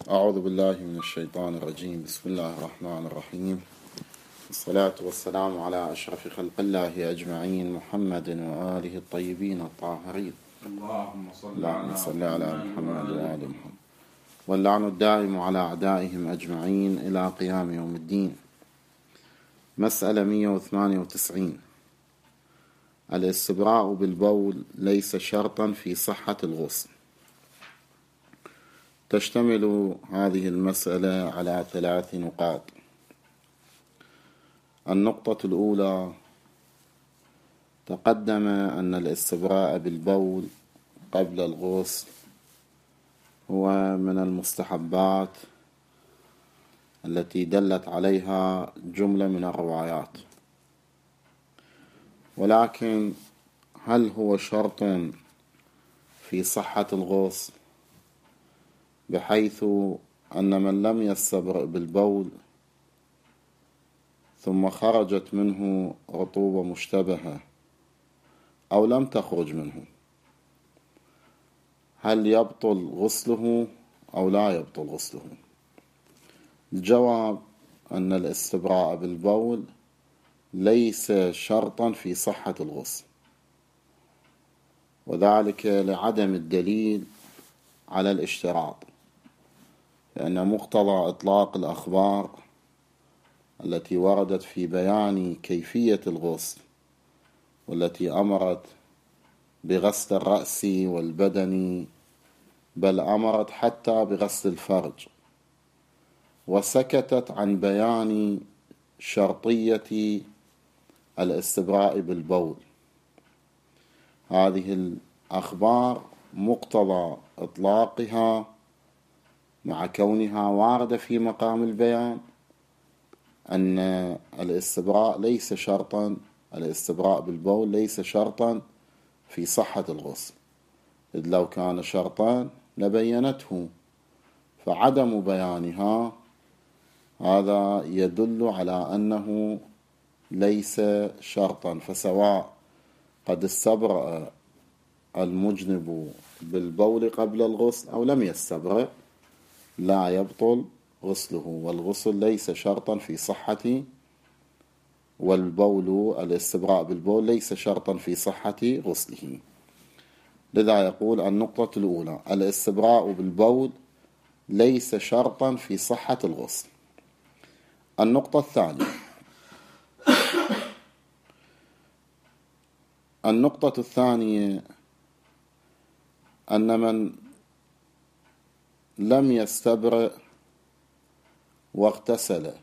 أعوذ بالله من الشيطان الرجيم. بسم الله الرحمن الرحيم. الصلاة والسلام على أشرف خلق الله أجمعين، محمد وآله الطيبين الطاهرين. اللهم صل على محمد وآل محمد. واللعن الدائم على أعدائهم أجمعين إلى قيام يوم الدين. مسألة 198. الاستبراء بالبول ليس شرطا في صحة الغسل. تشتمل هذه المسألة على 3 نقاط. النقطة الأولى: تقدم أن الاستبراء بالبول قبل الغسل هو من المستحبات التي دلت عليها جملة من الروايات، ولكن هل هو شرط في صحة الغسل، بحيث أن من لم يستبرئ بالبول ثم خرجت منه رطوبة مشتبهة أو لم تخرج منه، هل يبطل غسله أو لا يبطل غسله؟ الجواب أن الاستبراء بالبول ليس شرطا في صحة الغسل، وذلك لعدم الدليل على الاشتراط، لأن مقتضى إطلاق الأخبار التي وردت في بيان كيفية الغسل والتي أمرت بغسل الرأس والبدن، بل أمرت حتى بغسل الفرج، وسكتت عن بيان شرطية الاستبراء بالبول. هذه الأخبار مقتضى إطلاقها مع كونها واردة في مقام البيان أن الاستبراء ليس شرطا، الاستبراء بالبول ليس شرطا في صحة الغسل، إذ لو كان شرطا لبينته، فعدم بيانها هذا يدل على أنه ليس شرطا. فسواء قد استبرأ المجنب بالبول قبل الغسل أو لم يستبرأ لا يبطل غسله، والغسل ليس شرطا في صحة، والبول الاستبراء بالبول ليس شرطا في صحة غسله. لذا يقول النقطة الأولى: الاستبراء بالبول ليس شرطا في صحة الغسل. النقطة الثانية: أن من لم يستبرئ واغتسل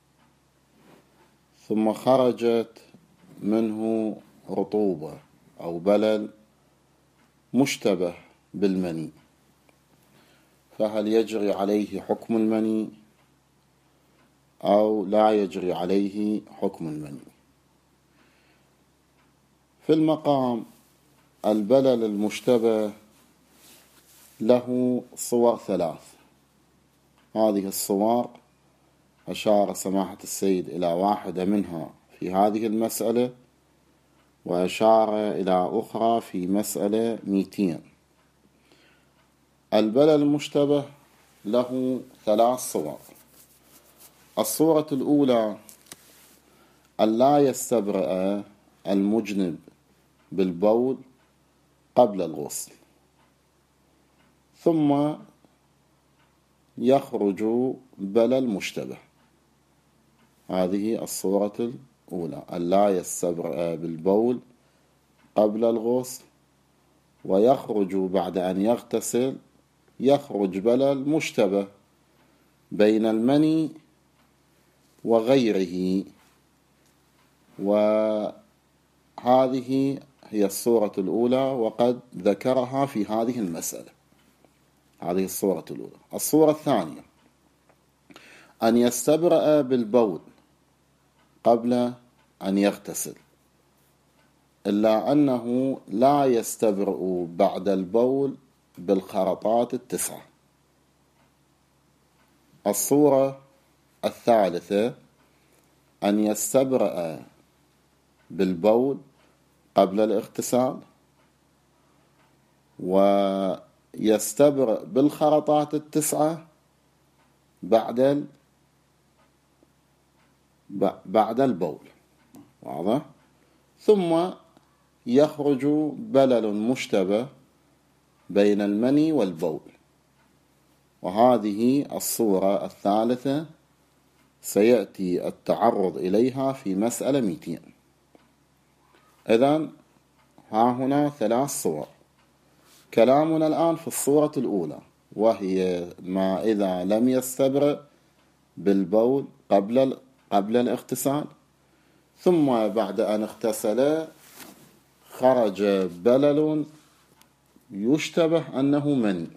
ثم خرجت منه رطوبة أو بلل مشتبه بالمني، فهل يجري عليه حكم المني أو لا يجري عليه حكم المني؟ في المقام البلل المشتبه له صور 3. هذه الصور أشار سماحة السيد إلى واحدة منها في هذه المسألة، وأشار إلى أخرى في مسألة 200. البلل المشتبه له 3 صور. الصورة الأولى: أن لا يستبرئ المجنب بالبول قبل الغسل ثم يخرج بلل مشتبه. هذه الصورة الأولى: أن لا يستبرئ بالبول قبل الغسل ويخرج بعد أن يغتسل، يخرج بلل مشتبه بين المني وغيره، وهذه هي الصورة الأولى وقد ذكرها في هذه المسألة. هذه الصورة الأولى. الصورة الثانية: أن يستبرئ بالبول قبل أن يغتسل، إلا أنه لا يستبرئ بعد البول بالخرطات 9. الصورة الثالثة: أن يستبرئ بالبول قبل الاغتسال ويستبرئ بالخرطات 9 بعد البول، واضح؟ ثم يخرج بلل مشتبه بين المني والبول، وهذه الصورة الثالثة سيأتي التعرض إليها في مسألة 200. إذن ها هنا 3 صور. كلامنا الآن في الصورة الأولى، وهي ما إذا لم يستبرئ بالبول قبل الاغتسال، ثم بعد أن اغتسل خرج بلل يشتبه أنه مني،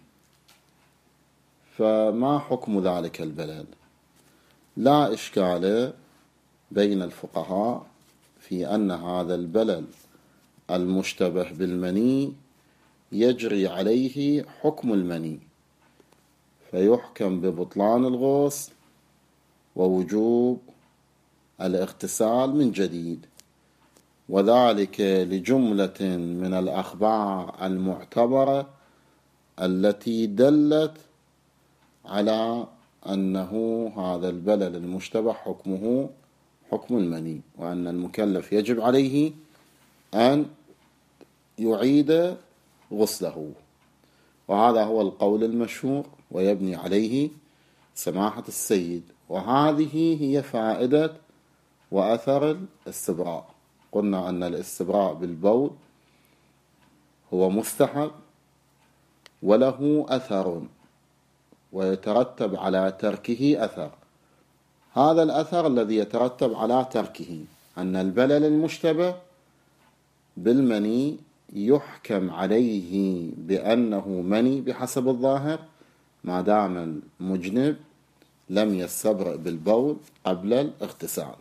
فما حكم ذلك البلل؟ لا إشكال بين الفقهاء في أن هذا البلل المشتبه بالمني يجري عليه حكم المني، فيحكم ببطلان الغسل ووجوب الاغتسال من جديد، وذلك لجملة من الأخبار المعتبرة التي دلت على أنه هذا البلل المشتبه حكمه حكم المني، وأن المكلف يجب عليه أن يعيد غسله. وهذا هو القول المشهور ويبني عليه سماحة السيد. وهذه هي فائدة وأثر الاستبراء. قلنا أن الاستبراء بالبول هو مستحب وله أثر، ويترتب على تركه أثر. هذا الأثر الذي يترتب على تركه أن البلل المشتبه بالمني يحكم عليه بأنه مني بحسب الظاهر ما دام المجنب لم يستبرئ بالبول قبل الاغتسال،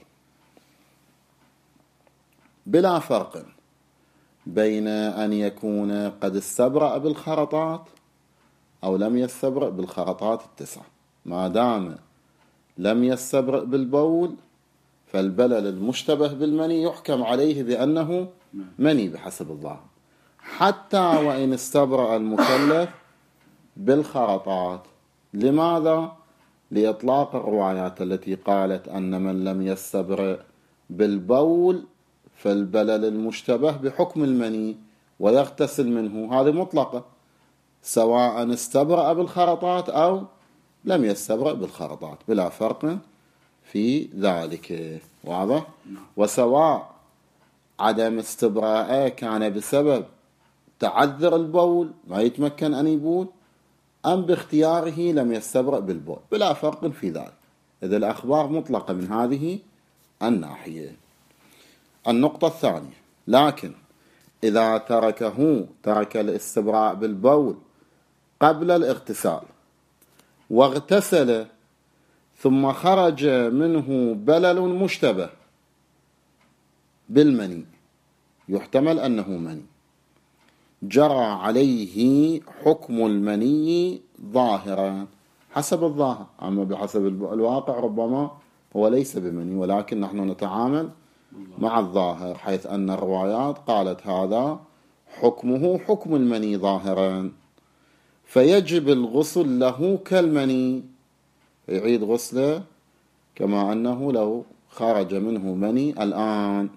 بلا فرق بين أن يكون قد استبرأ بالخرطات أو لم يستبرئ بالخرطات 9. ما دام لم يستبرئ بالبول فالبلل المشتبه بالمني يحكم عليه بأنه مني بحسب الظاهر، حتى وإن استبرأ المكلف بالخرطات. لماذا؟ لإطلاق الروايات التي قالت أن من لم يستبرئ بالبول فالبلل المشتبه بحكم المني ويغتسل منه، هذه مطلقة، سواء استبرأ بالخرطات أو لم يستبرأ بالخرطات، بلا فرق في ذلك، واضح؟ وسواء عدم استبراءه كان بسبب تعذر البول ما يتمكن أن يبول، أم باختياره لم يستبرأ بالبول، بلا فرق في ذلك. إذا الأخبار مطلقة من هذه الناحية. النقطة الثانية، لكن إذا ترك الاستبراء بالبول قبل الاغتسال واغتسل ثم خرج منه بلل مشتبه بالمني، يحتمل أنه مني، جرى عليه حكم المني ظاهرا حسب الظاهر، أما بحسب الواقع ربما هو ليس بمني، ولكن نحن نتعامل مع الظاهر، حيث أن الروايات قالت هذا حكمه حكم المني ظاهرا، فيجب الغسل له كالمني، يعيد غسله كما أنه لو خرج منه مني الآن،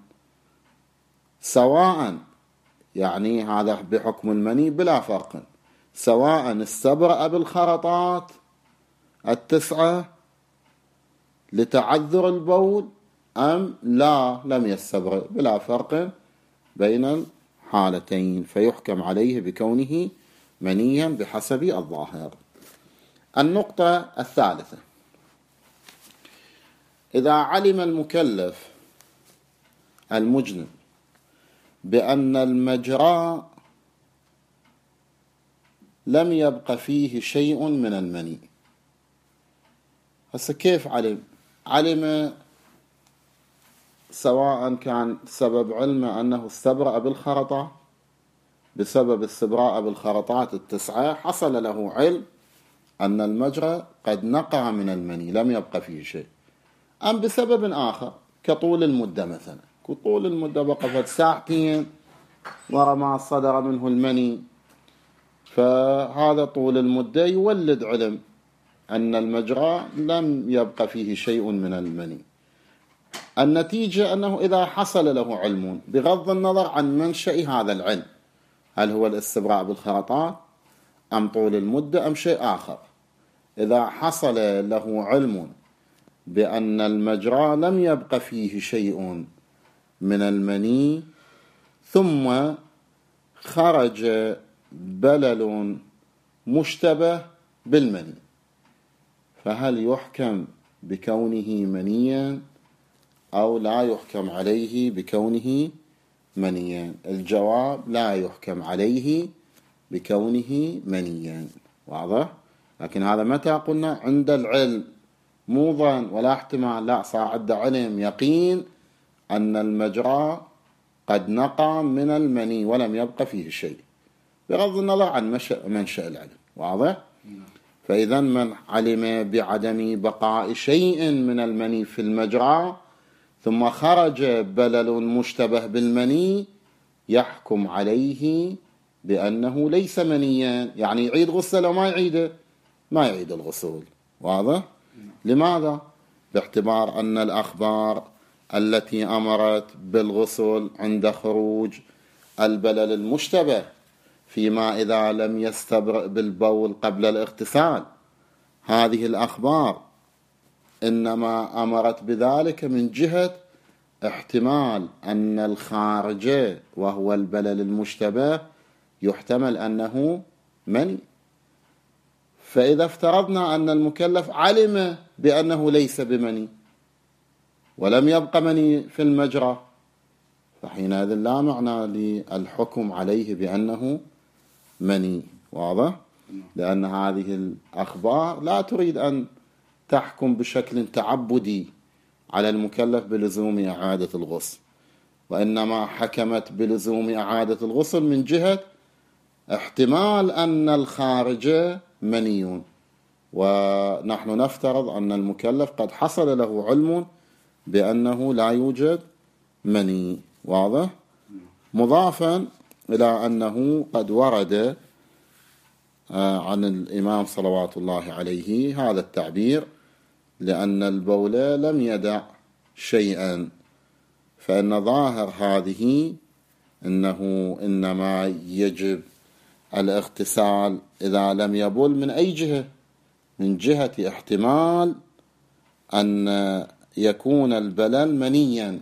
سواء يعني هذا بحكم المني بلا فرق، سواء استبرأ بالخرطات 9 لتعذر البول أم لا لم يستبرئ، بلا فرق بين الحالتين، فيحكم عليه بكونه منيا بحسب الظاهر. النقطة الثالثة، إذا علم المكلف المجنب بأن المجرى لم يبق فيه شيء من المني، هسه كيف علم سواء كان سبب علمه أنه استبرأ بالخرطة بسبب استبراء بالخرطات 9، حصل له علم أن المجرى قد نقع من المني لم يبق فيه شيء، أم بسبب آخر كطول المدة مثلا، كطول المدة بقفت 2 ساعة ورا ما صدر منه المني، فهذا طول المدة يولد علم أن المجرى لم يبقى فيه شيء من المني. النتيجة أنه إذا حصل له علم بغض النظر عن منشأ هذا العلم، هل هو الاستبراء بالخرطات أم طول المدة أم شيء آخر، إذا حصل له علم بأن المجرى لم يبقى فيه شيء من المني ثم خرج بلل مشتبه بالمني، فهل يحكم بكونه منيا أو لا يحكم عليه بكونه منيا؟ الجواب لا يحكم عليه بكونه منيا. واضح؟ لكن هذا متى قلنا؟ عند العلم، مو ظن ولا احتمال، لا، صار عنده علم يقين أن المجرى قد نقى من المني ولم يبقى فيه شيء بغض النظر عن منشأ العلم. واضح؟ فإذا من علم بعدم بقاء شيء من المني في المجرى ثم خرج بلل مشتبه بالمني يحكم عليه بأنه ليس منيا، يعني يعيد غسل أو ما يعيده؟ ما يعيد الغسل. واضح؟ لماذا؟ باعتبار أن الأخبار التي أمرت بالغسل عند خروج البلل المشتبه فيما إذا لم يستبرئ بالبول قبل الاغتسال، هذه الأخبار إنما أمرت بذلك من جهة احتمال أن الخارج وهو البلل المشتبه يحتمل أنه مني. فإذا افترضنا أن المكلف علم بأنه ليس بمني ولم يبق مني في المجرى، فحينئذ لا معنى للحكم عليه بأنه مني. واضح؟ لأن هذه الأخبار لا تريد أن تحكم بشكل تعبدي على المكلف بلزوم إعادة الغسل، وإنما حكمت بلزوم إعادة الغسل من جهة احتمال أن الخارج مني، ونحن نفترض أن المكلف قد حصل له علم بأنه لا يوجد مني. واضح؟ مضافا إلى أنه قد ورد عن الإمام صلوات الله عليه هذا التعبير: لأن البول لم يدع شيئا، فإن ظاهر هذه أنه إنما يجب الاغتسال إذا لم يبول من أي جهة؟ من جهة احتمال أن يكون البلل منيا،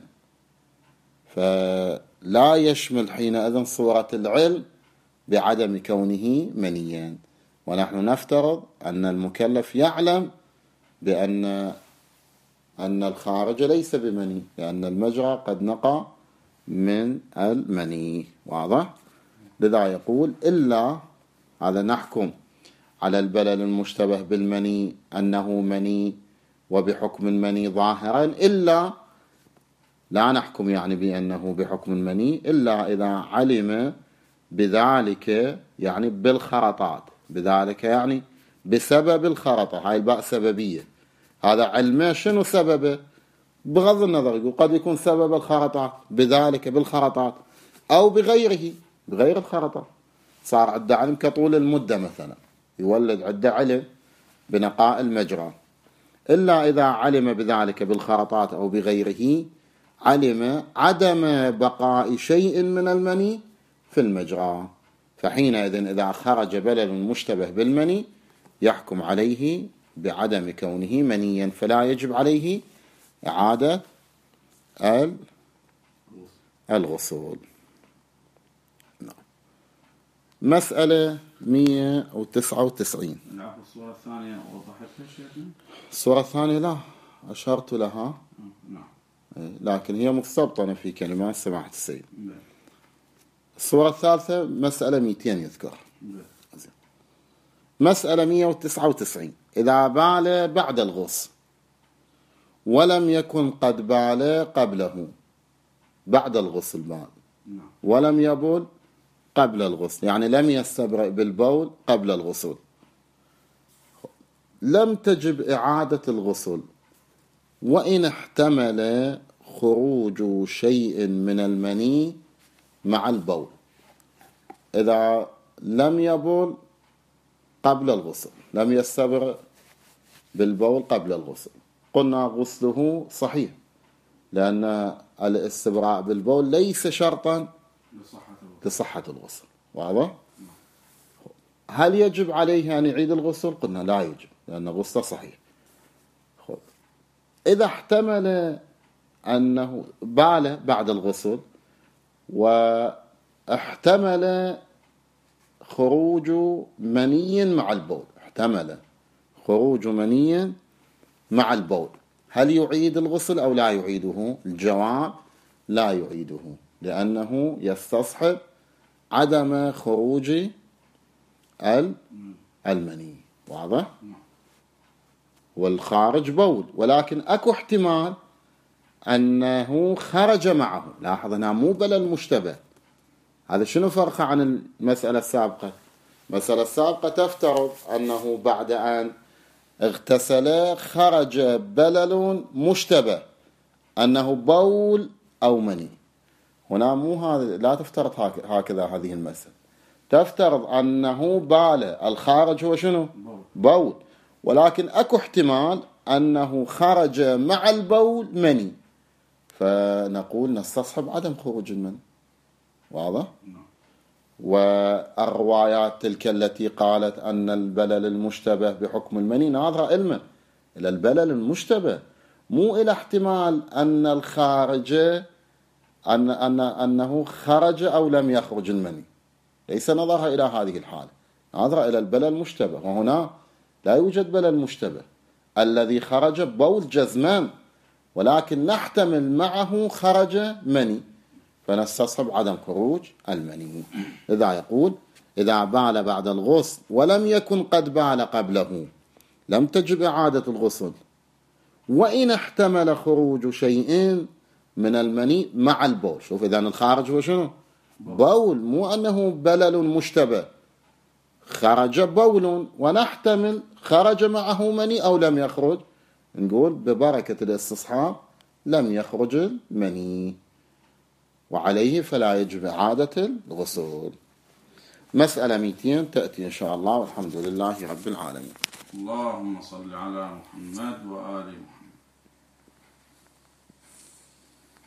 فلا يشمل حينئذ صورة العلم بعدم كونه منيا. ونحن نفترض أن المكلف يعلم بأن الخارج ليس بمني، لأن المجرى قد نقى من المني. واضح؟ لذا يقول إلا، هذا نحكم على البلل المشتبه بالمني أنه مني وبحكم المني ظاهرا، إلا لا نحكم يعني بأنه بحكم المني إلا إذا علم بذلك، يعني بالخرطات، بذلك يعني بسبب الخرطة، هاي الباء سببية، هذا علمه شنو سببه؟ بغض النظر يقول قد يكون سبب الخرطات بذلك بالخرطات أو بغيره، بغير الخرطات. صار عنده علم كطول المدة مثلا، يولد عنده علم بنقاء المجرى، إلا إذا علم بذلك بالخرطات أو بغيره علم عدم بقاء شيء من المني في المجرى، فحينئذ إذا خرج بلل مشتبه بالمني يحكم عليه بعدم كونه منيا، فلا يجب عليه إعادة الغسل. مسألة 199. الصورة الثانية وضحتها شيخنا؟ الصورة الثانية لا أشرت لها، لكن هي مستبطنة في كلمات سماحة السيد. الصورة الثالثة مسألة 200 يذكر. مسألة 199: إذا بال بعد الغسل ولم يكن قد بال قبله، بعد الغسل بال ولم يبول قبل الغسل، يعني لم يستبرئ بالبول قبل الغسل، لم تجب إعادة الغسل وإن احتمل خروج شيء من المني مع البول. إذا لم يبول قبل الغسل، لم يستبرئ بالبول قبل الغسل، قلنا غسله صحيح، لأن الاستبراء بالبول ليس شرطا لصحة الغسل. واضح؟ هل يجب عليه أن يعيد الغسل؟ قلنا لا يجب، لأن غسله صحيح. إذا احتمل أنه بال بعد الغسل واحتمل خروج مني مع البول، احتمل خروج مني مع البول، هل يعيد الغسل أو لا يعيده؟ الجواب لا يعيده، لأنه يستصحب عدم خروج المني. واضح؟ والخارج بول، ولكن أكو احتمال أنه خرج معه. لاحظ هنا مو بلل مشتبه. هذا شنو فرقه عن المسألة السابقة؟ المسألة السابقة تفترض أنه بعد أن اغتسل خرج بلل مشتبه، أنه بول أو مني. هنا مو هذا، لا تفترض هكذا هذه المسألة. تفترض أنه بال، الخارج هو شنو؟ بول، ولكن أكو احتمال أنه خرج مع البول مني، فنقول نستصحب عدم خروج المني. واضح؟ والروايات تلك التي قالت أن البلل المشتبه بحكم المني ناظرة إلى البلل المشتبه، مو إلى احتمال أن الخارج أنه خرج أو لم يخرج المني. ليس نظرها إلى هذه الحالة، ناظرة إلى البلل المشتبه، وهنا لا يوجد بلل مشتبه. الذي خرج بول جزمان، ولكن نحتمل معه خرج مني، فنستصحب عدم خروج المني. إذا يقول إذا بال بعد الغسل ولم يكن قد بال قبله لم تجب إعادة الغسل، وإن احتمل خروج شيء من المني مع البول. شوف، إذا الخارج هو شنو؟ بول، مو أنه بلل مشتبه. خرج بول ونحتمل خرج معه مني أو لم يخرج، نقول ببركة الاستصحاب لم يخرج المني، وعليه فلا يجب إعادة الغسل. مسألة 200 تأتي إن شاء الله، والحمد لله رب العالمين. اللهم صل على محمد وآل محمد.